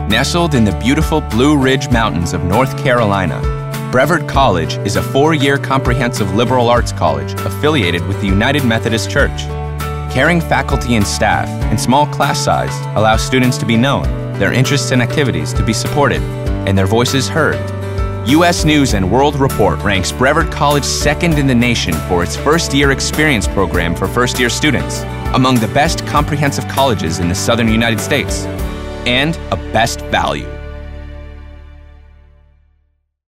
Nestled in the beautiful Blue Ridge Mountains of North Carolina, Brevard College is a 4-year comprehensive liberal arts college affiliated with the United Methodist Church. Caring faculty and staff and small class size allow students to be known, their interests and activities to be supported, and their voices heard. U.S. News & World Report ranks Brevard College second in the nation for its first-year experience program for first-year students, among the best comprehensive colleges in the southern United States, and a best value.